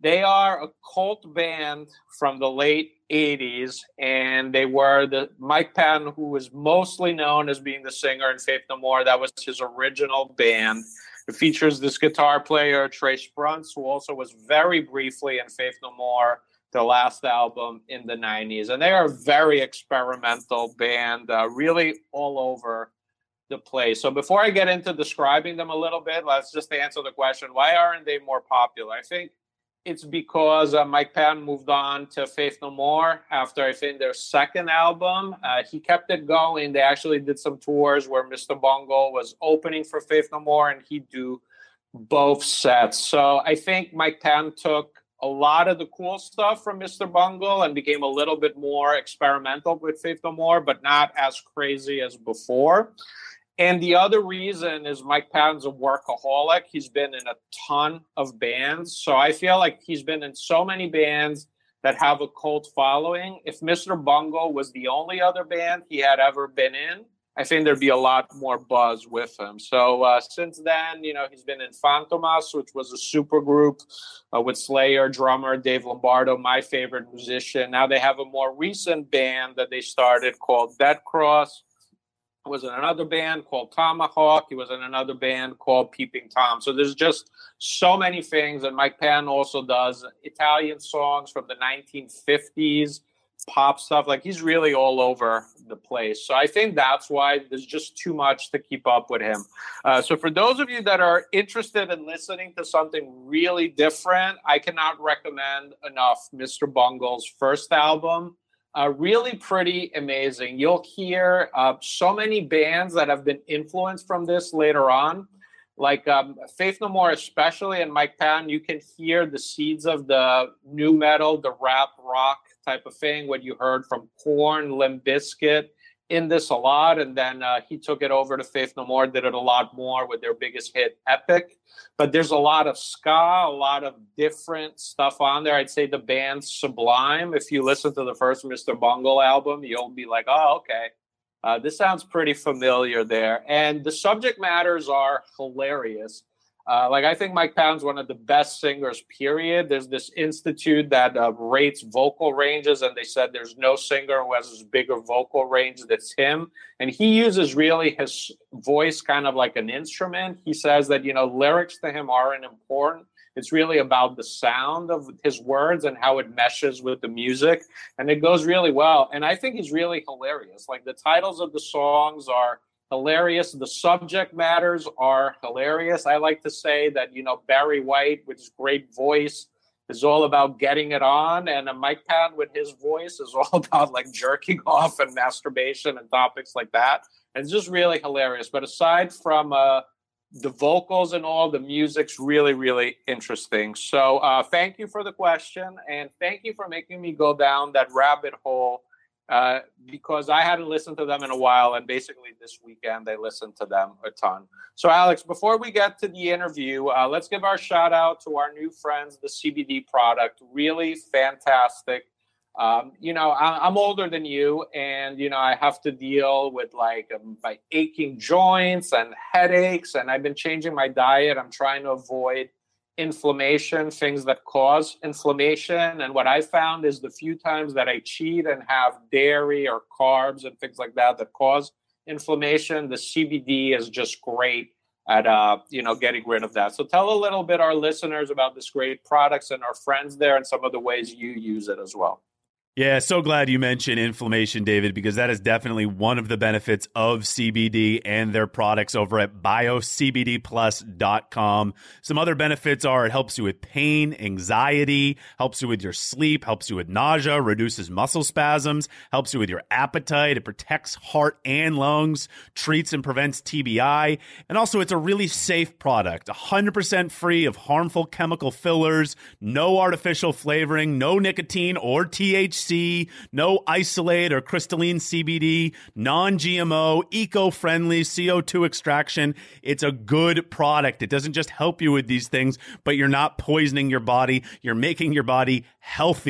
They are a cult band from the late eighties, and they were the Mike Patton, who was mostly known as being the singer in Faith No More. That was his original band. It features this guitar player, Trey Spruance, who also was very briefly in Faith No More, their last album in the nineties. And they are a very experimental band, uh, really all over the place. So before I get into describing them a little bit, let's just answer the question, why aren't they more popular? I think it's because uh, Mike Patton moved on to Faith No More after, I think, their second album. Uh, he kept it going. They actually did some tours where Mister Bungle was opening for Faith No More, and he'd do both sets. So I think Mike Patton took a lot of the cool stuff from Mister Bungle and became a little bit more experimental with Faith No More, but not as crazy as before. And the other reason is Mike Patton's a workaholic. He's been in a ton of bands. So I feel like he's been in so many bands that have a cult following. If Mister Bungle was the only other band he had ever been in, I think there'd be a lot more buzz with him. So uh, since then, you know, he's been in Fantomas, which was a super group uh, with Slayer, drummer Dave Lombardo, my favorite musician. Now they have a more recent band that they started called Dead Cross. Was in another band called Tomahawk. He was in another band called Peeping Tom. So there's just so many things. And Mike Patton also does Italian songs from the nineteen fifties, pop stuff. Like, he's really all over the place. So I think that's why there's just too much to keep up with him. Uh, so for those of you that are interested in listening to something really different, I cannot recommend enough Mister Bungle's first album. Uh, really pretty amazing. You'll hear uh, so many bands that have been influenced from this later on, like um, Faith No More especially, and Mike Patton. You can hear the seeds of the nu metal, the rap rock type of thing, what you heard from Korn, Limp Bizkit, in this a lot. And then uh, he took it over to Faith No More, did it a lot more with their biggest hit, Epic. But there's a lot of ska, a lot of different stuff on there. I'd say the band Sublime, if you listen to the first Mister Bungle album, you'll be like, oh, okay. Uh, this sounds pretty familiar there. And the subject matters are hilarious. Uh, like, I think Mike Patton's one of the best singers, period. There's this institute that uh, rates vocal ranges, and they said there's no singer who has as bigger vocal range that's him. And he uses really his voice kind of like an instrument. He says that, you know, lyrics to him aren't important. It's really about the sound of his words and how it meshes with the music. And it goes really well. And I think he's really hilarious. Like, the titles of the songs are hilarious. The subject matters are hilarious. I like to say that, you know, Barry White with his great voice is all about getting it on. And uh, Mike Patton with his voice is all about like jerking off and masturbation and topics like that. And it's just really hilarious. But aside from uh, the vocals and all, the music's really, really interesting. So uh, thank you for the question. And thank you for making me go down that rabbit hole. Uh, because I hadn't listened to them in a while, and basically this weekend I listened to them a ton. So, Alex, before we get to the interview, uh, let's give our shout out to our new friends, the C B D product. Really fantastic. Um, you know, I, I'm older than you, and, you know, I have to deal with like um, my aching joints and headaches, and I've been changing my diet. I'm trying to avoid inflammation, things that cause inflammation. And what I found is the few times that I cheat and have dairy or carbs and things like that that cause inflammation, the C B D is just great at, uh, you know, getting rid of that. So tell a little bit our listeners about this great products and our friends there and some of the ways you use it as well. Yeah, so glad you mentioned inflammation, David, because that is definitely one of the benefits of C B D and their products over at bio c b d plus dot com. Some other benefits are it helps you with pain, anxiety, helps you with your sleep, helps you with nausea, reduces muscle spasms, helps you with your appetite, it protects heart and lungs, treats and prevents T B I, and also it's a really safe product, one hundred percent free of harmful chemical fillers, no artificial flavoring, no nicotine or T H C, no isolate or crystalline C B D, non-G M O, eco-friendly, C O two extraction. It's a good product. It doesn't just help you with these things, but you're not poisoning your body. You're making your body healthier.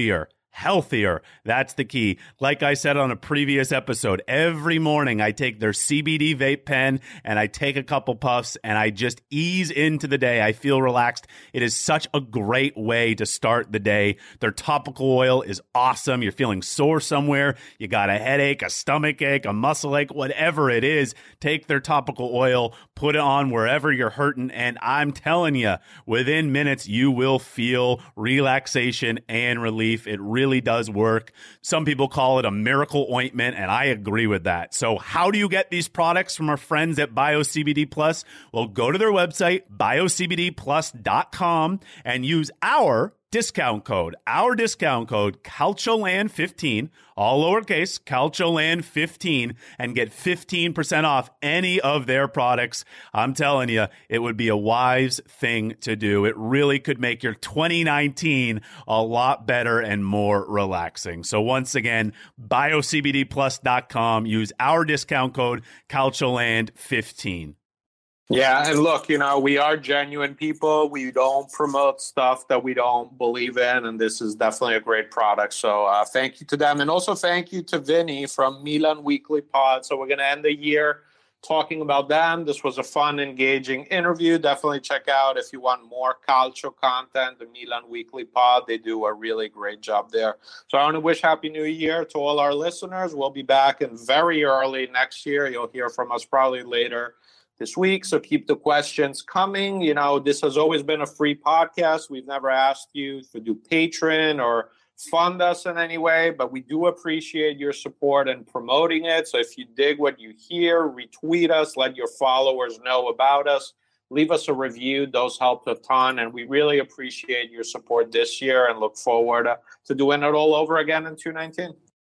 healthier. That's the key. Like I said on a previous episode, every morning I take their C B D vape pen and I take a couple puffs and I just ease into the day. I feel relaxed. It is such a great way to start the day. Their topical oil is awesome. You're feeling sore somewhere. You got a headache, a stomach ache, a muscle ache, whatever it is. Take their topical oil, put it on wherever you're hurting. And I'm telling you, within minutes, you will feel relaxation and relief. It really really does work. Some people call it a miracle ointment, and I agree with that. So how do you get these products from our friends at BioCBD Plus? Well, go to their website, bio c b d plus dot com, and use our discount code, our discount code, Calcioland fifteen, all lowercase, Calcioland fifteen, and get fifteen percent off any of their products. I'm telling you, it would be a wise thing to do. It really could make your twenty nineteen a lot better and more relaxing. So once again, bio c b d plus dot com, use our discount code, Calcioland fifteen. Yeah, and look, you know, we are genuine people. We don't promote stuff that we don't believe in, and this is definitely a great product. So uh, thank you to them. And also thank you to Vinny from Milan Weekly Pod. So we're going to end the year talking about them. This was a fun, engaging interview. Definitely check out if you want more Calcio content, the Milan Weekly Pod. They do a really great job there. So I want to wish Happy New Year to all our listeners. We'll be back in very early next year. You'll hear from us probably later this week, so keep the questions coming. You know, this has always been a free podcast. We've never asked you to do Patreon or fund us in any way, but we do appreciate your support and promoting it. So if you dig what you hear, retweet us, let your followers know about us, leave us a review. Those help a ton, and we really appreciate your support this year and look forward to doing it all over again in twenty nineteen.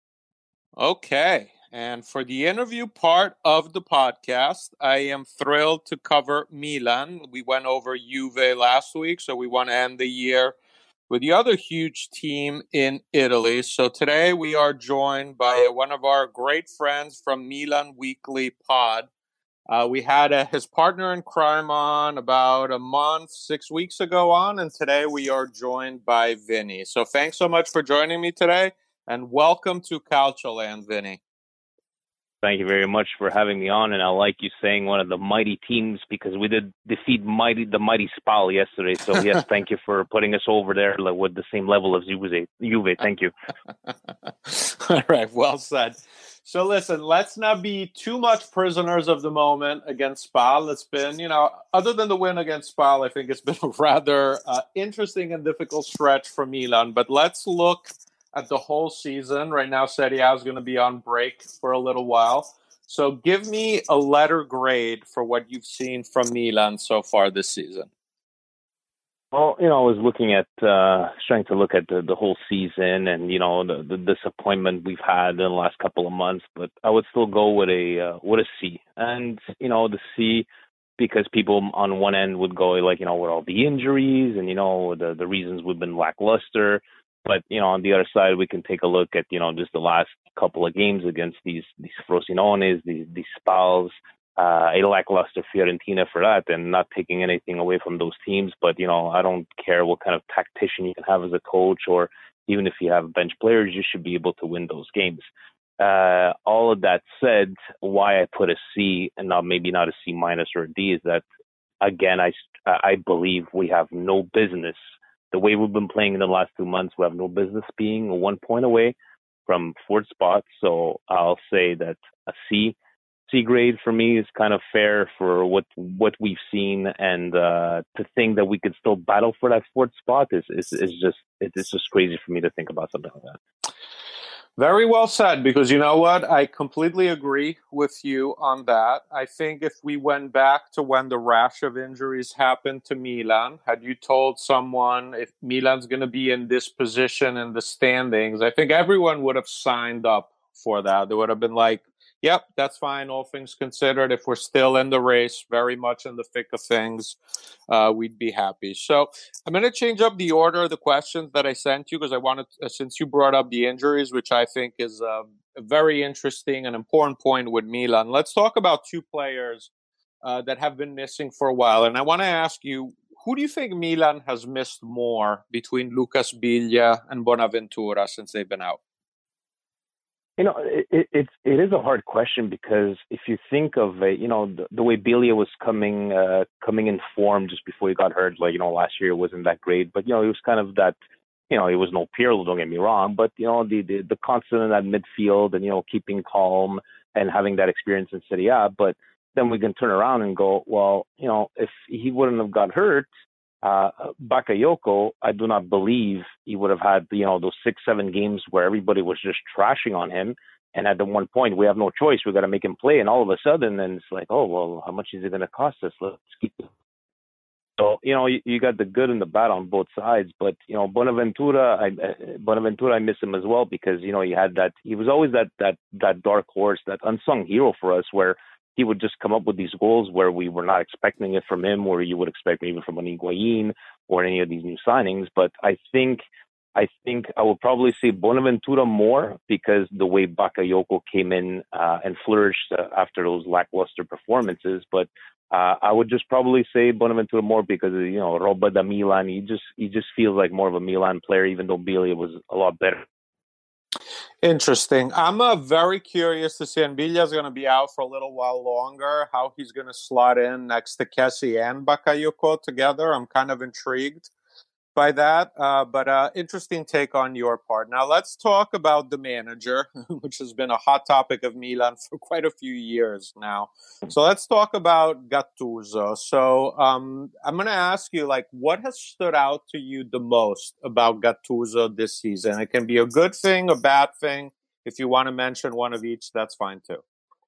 Okay. And for the interview part of the podcast, I am thrilled to cover Milan. We went over Juve last week, so we want to end the year with the other huge team in Italy. So today we are joined by one of our great friends from Milan Weekly Pod. Uh, we had a, his partner in crime on about a month, six weeks ago on, and today we are joined by Vinny. So thanks so much for joining me today, and welcome to Calcioland, Vinny. Thank you very much for having me on, and I like you saying one of the mighty teams because we did defeat mighty the mighty Spal yesterday. So yes, thank you for putting us over there with the same level as Juve. Juve, thank you. All right, well said. So listen, let's not be too much prisoners of the moment against Spal. It's been, you know, other than the win against Spal, I think it's been a rather uh, interesting and difficult stretch for Milan. But let's look at the whole season. Right now, Serie A is going to be on break for a little while. So give me a letter grade for what you've seen from Milan so far this season. Well, you know, I was looking at, uh, trying to look at the, the whole season and, you know, the, the disappointment we've had in the last couple of months, but I would still go with a, uh, with a C. And, you know, the C, because people on one end would go like, you know, with all the injuries and, you know, the, the reasons we've been lackluster. But, you know, on the other side, we can take a look at, you know, just the last couple of games against these these Frosinones, these, these Spals, uh, a lackluster Fiorentina for that, and not taking anything away from those teams. But, you know, I don't care what kind of tactician you can have as a coach, or even if you have bench players, you should be able to win those games. Uh, all of that said, why I put a C and not maybe not a C minus or a D is that, again, I, I believe we have no business. The way we've been playing in the last two months, we have no business being one point away from fourth spot. So I'll say that a C, C grade for me is kind of fair for what what we've seen, and uh, to think that we could still battle for that fourth spot is is, is just it's just crazy for me to think about something like that. Very well said, because you know what? I completely agree with you on that. I think if we went back to when the rash of injuries happened to Milan, had you told someone if Milan's going to be in this position in the standings, I think everyone would have signed up for that. They would have been like, yep, that's fine, all things considered. If we're still in the race, very much in the thick of things, uh, we'd be happy. So I'm going to change up the order of the questions that I sent you, because I wanted, uh, since you brought up the injuries, which I think is uh, a very interesting and important point with Milan. Let's talk about two players uh, that have been missing for a while. And I want to ask you, who do you think Milan has missed more between Lucas Biglia and Bonaventura since they've been out? You know, it, it, it's it is a hard question because if you think of a, you know, the, the way Biglia was coming uh, coming in form just before he got hurt, like, you know, last year wasn't that great, but, you know, he was kind of that, you know, he was no Pirlo, don't get me wrong, but, you know, the, the, the constant in that midfield and, you know, keeping calm and having that experience in Serie A. But then we can turn around and go, well, you know, if he wouldn't have got hurt, Uh, Bakayoko, I do not believe he would have had, you know, those six, seven games where everybody was just trashing on him. And at the one point, we have no choice. We got to make him play. And all of a sudden, then it's like, oh, well, how much is it going to cost us? Let's keep it. So, you know, you, you got the good and the bad on both sides. But, you know, Bonaventura, I, uh, Bonaventura, I miss him as well because, you know, he had that, he was always that, that, that dark horse, that unsung hero for us where he would just come up with these goals where we were not expecting it from him, or you would expect maybe from an Higuain or any of these new signings. But I think I think I would probably say Bonaventura more because the way Bakayoko came in uh, and flourished uh, after those lackluster performances. But uh, I would just probably say Bonaventura more because, you know, Roba da Milan, he just, he just feels like more of a Milan player, even though Biglia was a lot better. Interesting. I'm uh, very curious to see, and Biglia's going to be out for a little while longer, how he's going to slot in next to Kessie and Bakayoko together. I'm kind of intrigued by that, uh, but uh, interesting take on your part. Now let's talk about the manager, which has been a hot topic of Milan for quite a few years now. So let's talk about Gattuso. So um, I'm going to ask you, like, what has stood out to you the most about Gattuso this season? It can be a good thing, a bad thing. If you want to mention one of each, that's fine too.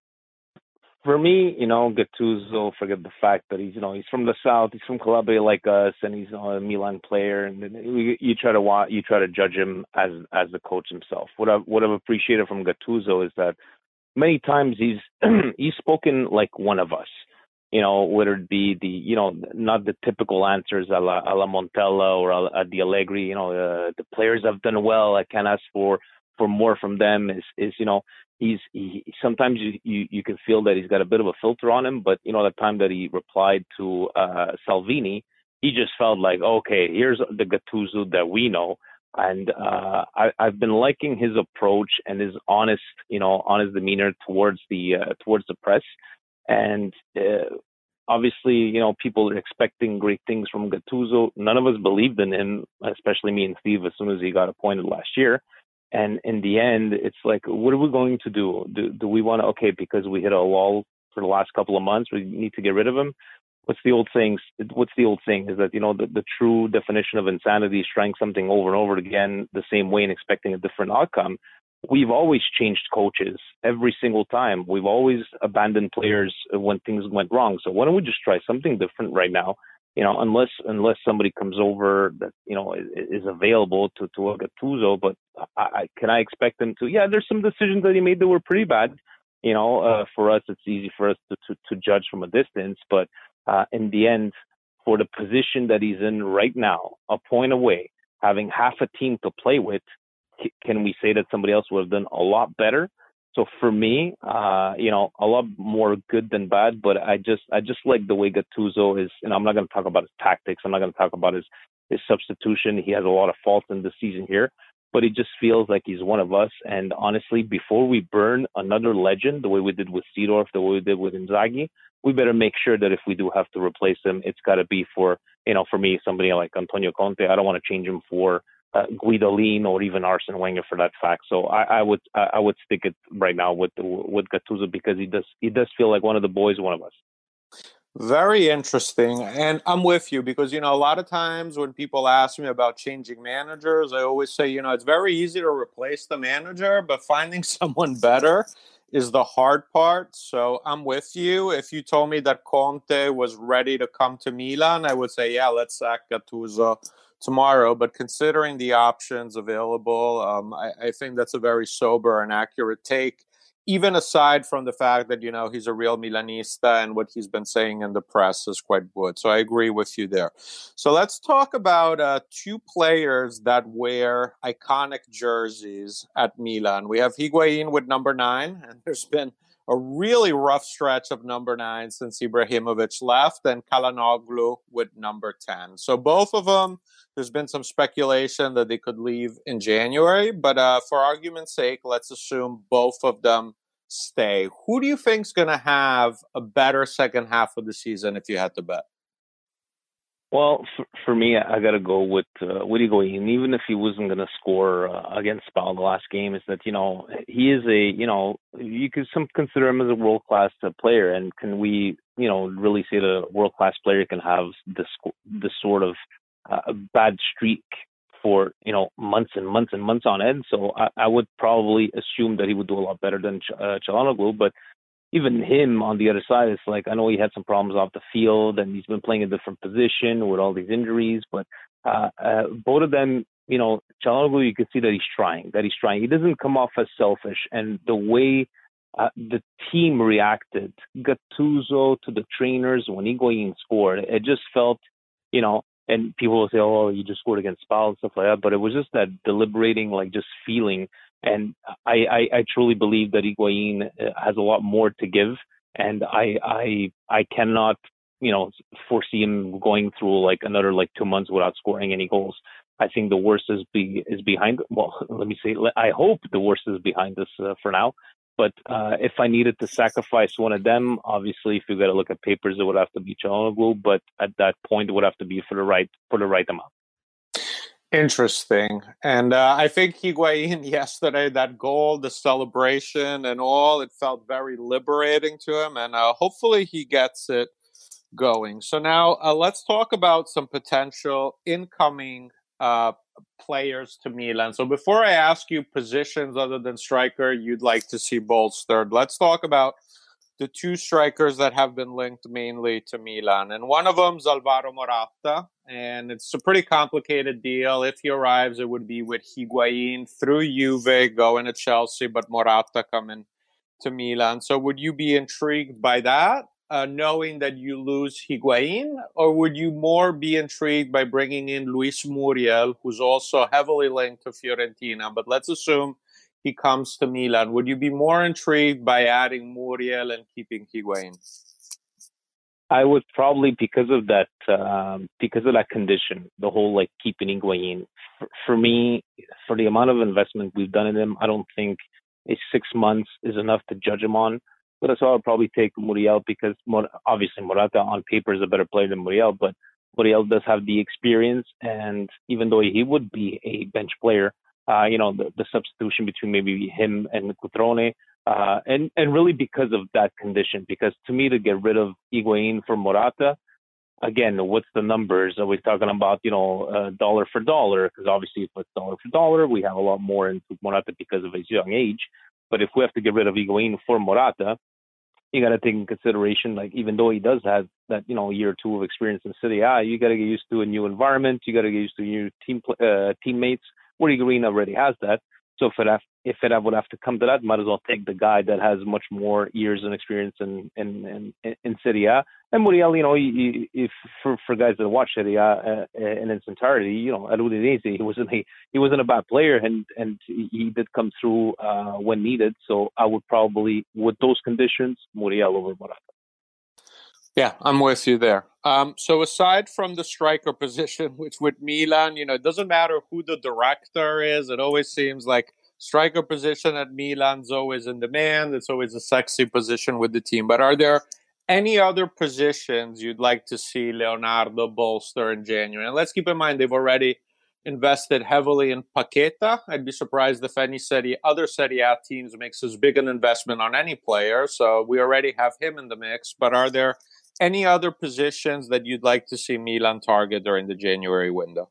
For me, you know, Gattuso, forget the fact that he's, you know, he's from the south, he's from Calabria like us, and he's, you know, a Milan player, and you, you try to want, you try to judge him as as the coach himself. What I've what I've appreciated from Gattuso is that many times he's he's spoken like one of us. You know, whether it be the, you know, not the typical answers a la, a la Montella or a, a the Allegri. You know, uh, the players have done well. I can't ask for for more from them. Is is you know. He's he, sometimes you, you, you can feel that he's got a bit of a filter on him, but you know, the time that he replied to uh, Salvini, he just felt like, okay, here's the Gattuso that we know. And uh, I, I've been liking his approach and his honest, you know, honest demeanor towards the uh, towards the press. And uh, obviously, you know, people are expecting great things from Gattuso. None of us believed in him, especially me and Steve, as soon as he got appointed last year. And in the end, it's like, what are we going to do? Do, do we want to, okay, because we hit a wall for the last couple of months, we need to get rid of him? What's the old saying? What's the old saying is that, you know, the, the true definition of insanity is trying something over and over again the same way and expecting a different outcome. We've always changed coaches every single time. We've always abandoned players when things went wrong. So why don't we just try something different right now? You know, unless unless somebody comes over that, you know, is, is available to, to a Gattuso, but I, I, can I expect them to? Yeah, there's some decisions that he made that were pretty bad. You know, uh, for us, it's easy for us to, to, to judge from a distance. But uh, in the end, for the position that he's in right now, a point away, having half a team to play with, c- can we say that somebody else would have done a lot better? So for me, uh, you know, a lot more good than bad, but I just I just like the way Gattuso is, and I'm not going to talk about his tactics. I'm not going to talk about his, his substitution. He has a lot of faults in this season here, but he just feels like he's one of us. And honestly, before we burn another legend, the way we did with Seedorf, the way we did with Inzaghi, we better make sure that if we do have to replace him, it's got to be for, you know, for me, somebody like Antonio Conte. I don't want to change him for Uh, Guidolin or even Arsene Wenger for that fact. So I, I would I would stick it right now with with Gattuso because he does he does feel like one of the boys, one of us. Very interesting. And I'm with you because, you know, a lot of times when people ask me about changing managers, I always say, you know, it's very easy to replace the manager, but finding someone better is the hard part. So I'm with you. If you told me that Conte was ready to come to Milan, I would say, yeah, let's sack Gattuso tomorrow. But considering the options available, um, I, I think that's a very sober and accurate take, even aside from the fact that, you know, he's a real Milanista and what he's been saying in the press is quite good. So I agree with you there. So let's talk about uh, two players that wear iconic jerseys at Milan. We have Higuain with number nine, and there's been a really rough stretch of number nine since Ibrahimovic left, and Calhanoglu with number ten. So both of them, there's been some speculation that they could leave in January, but uh, for argument's sake, let's assume both of them stay. Who do you think is going to have a better second half of the season if you had to bet? Well, for, for me, I got to go with uh, with Higuain, even if he wasn't going to score uh, against Spal the last game. Is that, you know, he is a, you know, you could some consider him as a world class uh, player, and can we, you know, really say that a world class player can have this this sort of uh, bad streak for, you know, months and months and months on end? So I, I would probably assume that he would do a lot better than Ch- uh, Calhanoglu, but even him on the other side, it's like, I know he had some problems off the field and he's been playing a different position with all these injuries, but uh, uh, both of them, you know, Calhanoglu, you can see that he's trying, that he's trying. He doesn't come off as selfish, and the way uh, the team reacted, Gattuso to the trainers when Higuain scored, it just felt, you know, and people will say, oh, you just scored against Spal and stuff like that, but it was just that deliberating, like just feeling. And I, I, I truly believe that Higuain has a lot more to give, and I I I cannot, you know, foresee him going through like another like two months without scoring any goals. I think the worst is be is behind. Well, let me say, I hope the worst is behind us uh, for now. But uh, if I needed to sacrifice one of them, obviously, if you got to look at papers, it would have to be Calhanoglu. But at that point, it would have to be for the right for the right amount. Interesting. And uh, I think Higuain yesterday, that goal, the celebration and all, it felt very liberating to him. And uh, hopefully he gets it going. So now uh, let's talk about some potential incoming uh, players to Milan. So before I ask you positions other than striker you'd like to see bolstered, let's talk about the two strikers that have been linked mainly to Milan. And one of them is Alvaro Morata. And it's a pretty complicated deal. If he arrives, it would be with Higuain through Juve going to Chelsea, but Morata coming to Milan. So would you be intrigued by that, uh, knowing that you lose Higuain? Or would you more be intrigued by bringing in Luis Muriel, who's also heavily linked to Fiorentina? But let's assume he comes to Milan. Would you be more intrigued by adding Muriel and keeping Higuain? I would probably, because of that, um, because of that condition, the whole like keeping Higuain. For, for me, for the amount of investment we've done in him, I don't think a six months is enough to judge him on. But that's why I'll probably take Muriel, because Mor- obviously Morata on paper is a better player than Muriel, but Muriel does have the experience, and even though he would be a bench player, uh, you know, the, the substitution between maybe him and Cutrone. Uh, and, and really because of that condition, because to me, to get rid of Higuain for Morata, again, what's the numbers? Are we talking about, you know, uh, dollar for dollar? Because obviously if it's dollar for dollar, we have a lot more into Morata because of his young age. But if we have to get rid of Higuain for Morata, you got to take in consideration, like, even though he does have that, you know, year or two of experience in Serie A, you got to get used to a new environment. You got to get used to new team uh, teammates, where Higuain already has that. So if it, have, if it would have to come to that, might as well take the guy that has much more years and experience in in, in, in Serie A. And Muriel, you know, he, if for, for guys that watch Serie A uh, in its entirety, you know, at Udinese, he wasn't a, he wasn't a bad player, and and he did come through uh, when needed. So I would probably, with those conditions, Muriel over Morata. Yeah, I'm with you there. Um, so aside from the striker position, which with Milan, you know, it doesn't matter who the director is. It always seems like striker position at Milan's always in demand. It's always a sexy position with the team. But are there any other positions you'd like to see Leonardo bolster in January? And let's keep in mind, they've already invested heavily in Paqueta. I'd be surprised if any Serie, other Serie A teams makes as big an investment on any player. So we already have him in the mix. But are there any other positions that you'd like to see Milan target during the January window?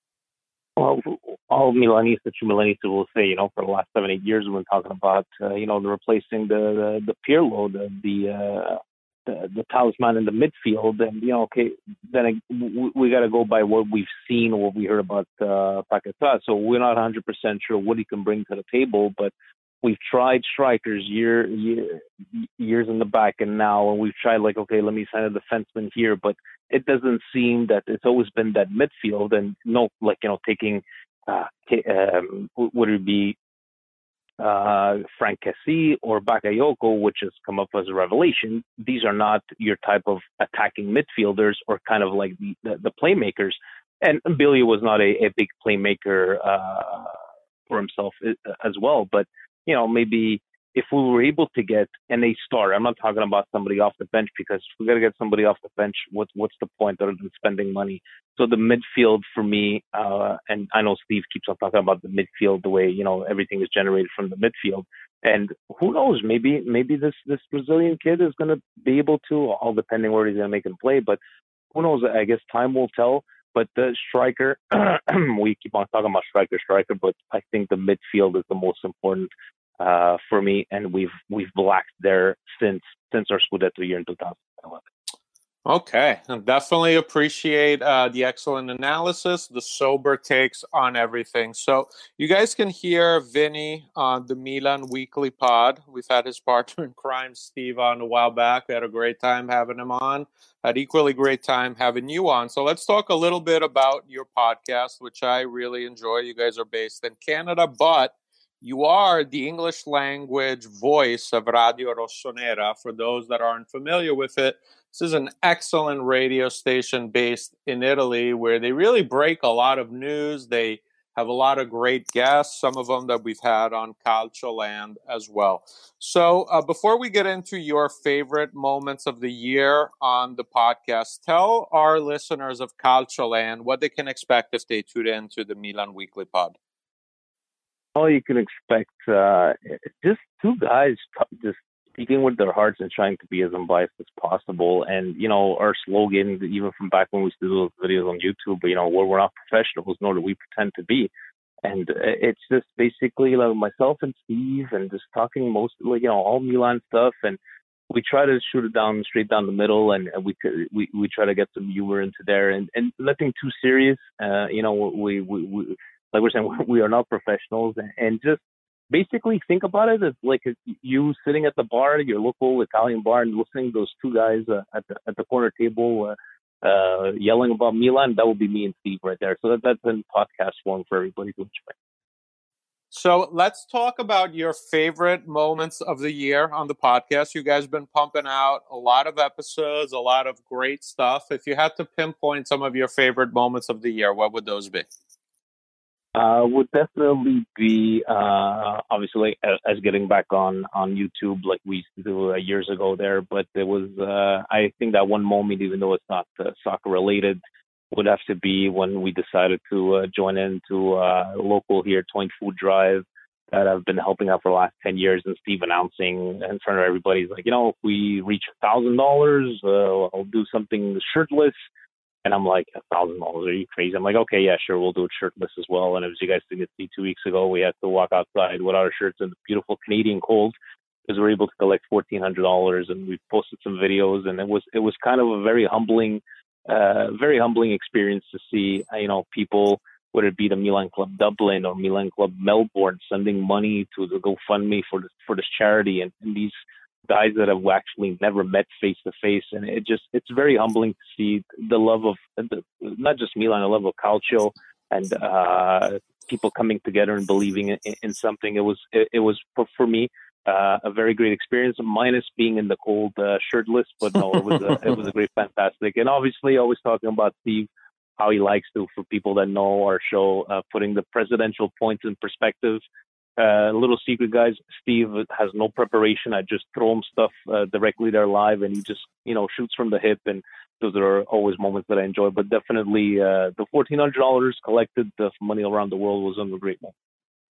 Well, all Milanistas, true Milanistas will say, you know, for the last seven, eight years, we've been talking about, uh, you know, the replacing the the, the Pirlo, the the, uh, the the talisman in the midfield, and you know, okay, then we, we got to go by what we've seen, what we heard about uh, Paqueta. So we're not one hundred percent sure what he can bring to the table, but we've tried strikers year, year years in the back, and now and we've tried like, okay, let me sign a defenseman here, but it doesn't seem that it's always been that midfield, and no, like, you know, taking uh, t- um, would it be uh, Frank Kessie or Bakayoko, which has come up as a revelation. These are not your type of attacking midfielders or kind of like the, the, the playmakers. And Billy was not a, a big playmaker uh, for himself as well. But, you know, maybe if we were able to get an A star, I'm not talking about somebody off the bench, because if we got to get somebody off the bench, what, what's the point other than spending money? So the midfield for me, uh, and I know Steve keeps on talking about the midfield, the way, you know, everything is generated from the midfield. And who knows, maybe maybe this, this Brazilian kid is going to be able to, all depending where he's going to make him play. But who knows, I guess time will tell. But the striker, we keep on talking about striker, striker, but I think the midfield is the most important uh, for me, and we've we've lacked there since since our Scudetto year in two thousand eleven. Okay, I definitely appreciate uh, the excellent analysis, the sober takes on everything. So you guys can hear Vinny on the Milan Weekly Pod. We've had his partner in crime, Steve, on a while back. We had a great time having him on. Had equally great time having you on. So let's talk a little bit about your podcast, which I really enjoy. You guys are based in Canada, but you are the English language voice of Radio Rossonera. For those that aren't familiar with it, this is an excellent radio station based in Italy where they really break a lot of news. They have a lot of great guests, some of them that we've had on Calcio Land as well. So uh, before we get into your favorite moments of the year on the podcast, tell our listeners of Calcio Land what they can expect if they tune into the Milan Weekly Pod. All you can expect, uh, just two guys t- just speaking with their hearts and trying to be as unbiased as possible. And, you know, our slogan, even from back when we used to do those videos on YouTube, you know, where we're not professionals, nor do we pretend to be. And it's just basically like myself and Steve and just talking mostly, you know, all Milan stuff. And we try to shoot it down straight down the middle, and we we we try to get some humor into there, and, and nothing too serious. Uh, you know, we, we, we like we're saying, we are not professionals, and just basically think about it as like you sitting at the bar, your local Italian bar, and listening to those two guys uh, at the at the corner table uh, uh, yelling about Milan. That would be me and Steve right there. So that, that's in podcast form for everybody to enjoy. So let's talk about your favorite moments of the year on the podcast. You guys have been pumping out a lot of episodes, a lot of great stuff. If you had to pinpoint some of your favorite moments of the year, what would those be? Uh, would definitely be, uh, obviously, as, as getting back on, on YouTube like we used to do uh, years ago there. But there was, uh, I think that one moment, even though it's not uh, soccer related, would have to be when we decided to uh, join into uh, local here, Toin Food Drive, that I've been helping out for the last ten years. And Steve announcing in front of everybody, he's like, you know, if we reach a thousand dollars, I'll do something shirtless. And I'm like, a thousand dollars? Are you crazy? I'm like, okay, yeah, sure, we'll do it shirtless as well. And as you guys didn't see two weeks ago, we had to walk outside without our shirts in the beautiful Canadian cold because we were able to collect fourteen hundred dollars, and we posted some videos, and it was it was kind of a very humbling, uh, very humbling experience to see, you know, people, whether it be the Milan Club Dublin or Milan Club Melbourne, sending money to the GoFundMe for this for this charity, and, and these guys that have actually never met face to face, and it just it's very humbling to see the love of the, not just Milan, the love of Calcio, and uh, people coming together and believing in, in something. It was it, it was for, for me uh, a very great experience, minus being in the cold, uh, shirtless. But no, it was a, it was a great, fantastic, and obviously always talking about Steve, how he likes to, for people that know our show, uh, putting the presidential points in perspective. Uh, little secret, guys, Steve has no preparation. I just throw him stuff uh, directly there live, and he just, you know, shoots from the hip, and those are always moments that I enjoy. But definitely uh, the fourteen hundred dollars collected uh, from Money Around the World was a great moment.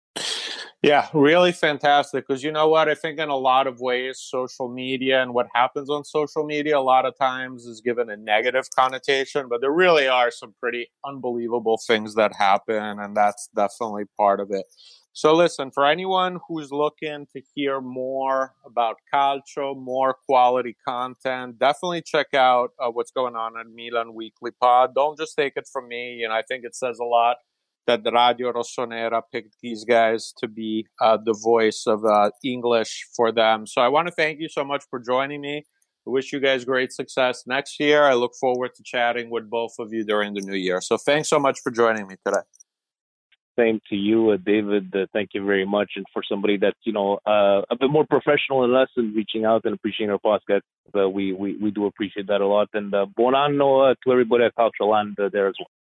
Yeah, really fantastic. Because you know what? I think in a lot of ways, social media and what happens on social media a lot of times is given a negative connotation, but there really are some pretty unbelievable things that happen, and that's definitely part of it. So listen, for anyone who's looking to hear more about Calcio, more quality content, definitely check out uh, what's going on at Milan Weekly Pod. Don't just take it from me. You know, I think it says a lot that the Radio Rossonera picked these guys to be uh, the voice of uh, English for them. So I want to thank you so much for joining me. I wish you guys great success next year. I look forward to chatting with both of you during the new year. So thanks so much for joining me today. same to you, uh, David. Uh, thank you very much. And for somebody that's, you know, uh, a bit more professional than us and reaching out and appreciating our podcast, uh, we, we, we do appreciate that a lot. And uh, buon anno uh, to everybody at Cultural Land uh, there as well.